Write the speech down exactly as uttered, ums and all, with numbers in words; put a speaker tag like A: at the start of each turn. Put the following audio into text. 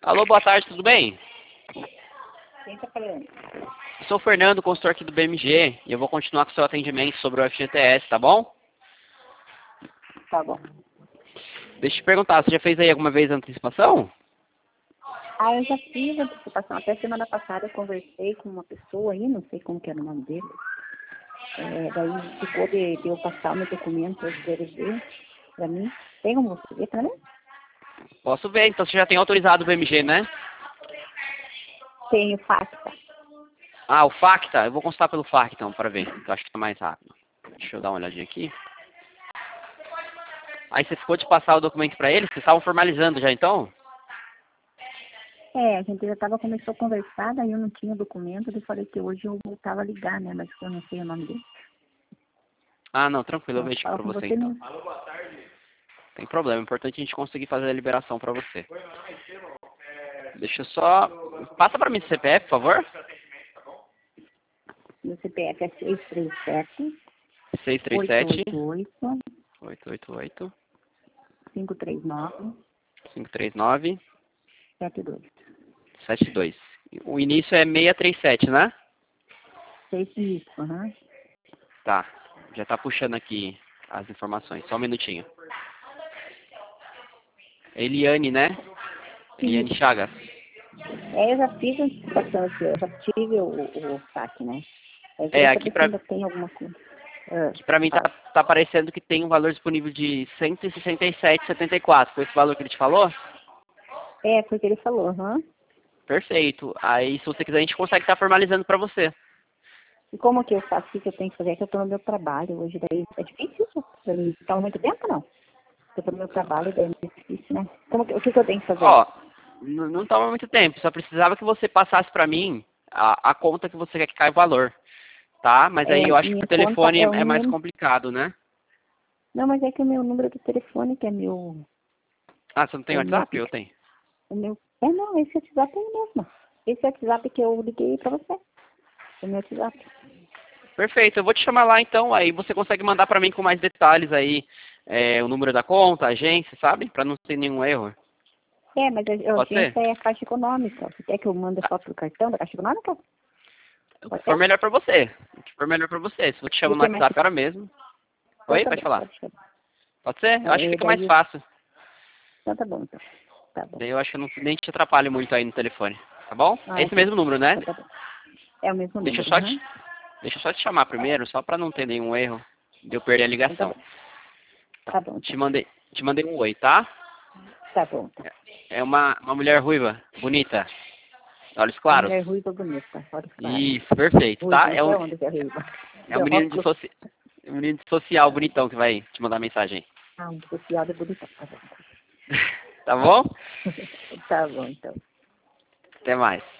A: Alô, boa tarde, tudo bem?
B: Quem está falando?
A: Sou o Fernando, consultor aqui do B M G, e eu vou continuar com o seu atendimento sobre o F G T S, tá bom?
B: Tá bom.
A: Deixa eu te perguntar, você já fez aí alguma vez a antecipação?
B: Ah, eu já fiz a antecipação. Até semana passada eu conversei com uma pessoa aí, não sei como que era o nome dele. É, daí ficou de, de eu passar o meu documento para eles verem para mim. Tem como você ver também?
A: Posso ver, então você já tem autorizado o B M G, né?
B: Tenho FACTA.
A: Ah, o FACTA? Eu vou consultar pelo FACTA, então, para ver, que eu acho que tá mais rápido. Deixa eu dar uma olhadinha aqui. Aí você ficou de passar o documento para eles? Vocês estavam formalizando já, então?
B: É, a gente já tava, começou a conversar, daí eu não tinha documento, eu falei que hoje eu voltava a ligar, né? Mas eu não sei o nome dele.
A: Ah, não, tranquilo, eu
B: Posso
A: vejo
B: falar
A: para
B: com
A: você,
B: você
A: então.
B: mesmo?
A: Tem problema, é importante a gente conseguir fazer a liberação para você. Deixa eu só... Passa para mim o C P F, por favor.
B: Meu C P F é seis três sete,
A: seis três
B: oito
A: sete,
B: oito oito,
A: oito oito oito,
B: cinco três nove,
A: cinco três nove,
B: sete dois.
A: sete dois. O início é seiscentos e trinta e sete, né?
B: Seis isso, aham.
A: Tá. Já tá puxando aqui as informações. Só um minutinho. Eliane, né? Eliane
B: Isso.
A: Chagas.
B: É, eu já fiz a antecipação aqui, eu já tive o, o, o saque, né? Eu
A: É,
B: queria
A: aqui
B: saber se
A: pra,
B: ainda tem alguma coisa. Ah,
A: aqui pra mim tá,
B: fala.
A: tá aparecendo que tem um valor disponível de cento e sessenta e sete reais e setenta e quatro. Foi esse valor que ele te falou?
B: É, foi o que ele falou, aham.
A: Perfeito. Aí, se você quiser, a gente consegue estar formalizando pra você.
B: E como que eu faço? O que que eu tenho que fazer? É que eu tô no meu trabalho hoje, daí é difícil isso? Pra mim, tá muito tempo, não? Eu tô no meu trabalho, daí é difícil, né? Como que, o que que eu tenho que fazer?
A: Ó, n- não toma muito tempo. Só precisava que você passasse pra mim a, a conta que você quer que caia o valor. Tá? Mas aí
B: É,
A: eu acho que
B: minha
A: por
B: conta
A: telefone
B: é o
A: é mais
B: número...
A: complicado, né?
B: Não, mas é que o meu número do telefone, que é meu...
A: Ah, você não tem
B: O meu,
A: WhatsApp? Eu
B: aplica-
A: tenho.
B: o meu... É, não, esse WhatsApp é o mesmo. Esse WhatsApp que eu liguei pra você. É o meu WhatsApp.
A: Perfeito, eu vou te chamar lá então, aí você consegue mandar pra mim com mais detalhes aí, é, o número da conta, a agência, sabe? Pra não ter nenhum erro.
B: É, mas a, a
A: Pode ser?
B: agência é a Caixa Econômica. Você quer que eu mande
A: Ah,
B: só pro cartão da Caixa Econômica?
A: o que
B: Pode
A: for
B: ser?
A: melhor pra você. O que for melhor pra você. Se eu te
B: E
A: chamo
B: o
A: no
B: que mais que
A: WhatsApp agora
B: tem?
A: mesmo.
B: Então
A: Oi,
B: tá
A: pode
B: bom,
A: falar.
B: pode chamar.
A: Pode ser? Eu acho que
B: É,
A: fica mais
B: daí,
A: fácil.
B: então tá bom, então. Tá bom.
A: Daí eu acho que eu não, nem te atrapalho muito aí no telefone. Tá bom? É
B: Ah,
A: esse
B: então,
A: mesmo número, né?
B: então tá bom. É o mesmo
A: Deixa eu
B: número,
A: só
B: aham.
A: te, deixa eu só te chamar primeiro, só pra não ter nenhum erro de eu perder a
B: Então tá
A: ligação.
B: bom.
A: Tá.
B: Tá bom,
A: Te
B: então.
A: mandei, te mandei um oi, tá?
B: Tá bom, então.
A: É uma, uma mulher ruiva, bonita, olhos
B: A
A: claros.
B: mulher ruiva bonita, olha claro.
A: Isso, perfeito, tá?
B: Ruiva,
A: É
B: de
A: um,
B: onde que é ruiva?
A: é
B: De
A: um menino de
B: óculos.
A: soci, um menino de social bonitão que vai te mandar mensagem.
B: Ah, um social de bonitão. Tá bom.
A: Tá bom?
B: Tá bom, então.
A: Até mais.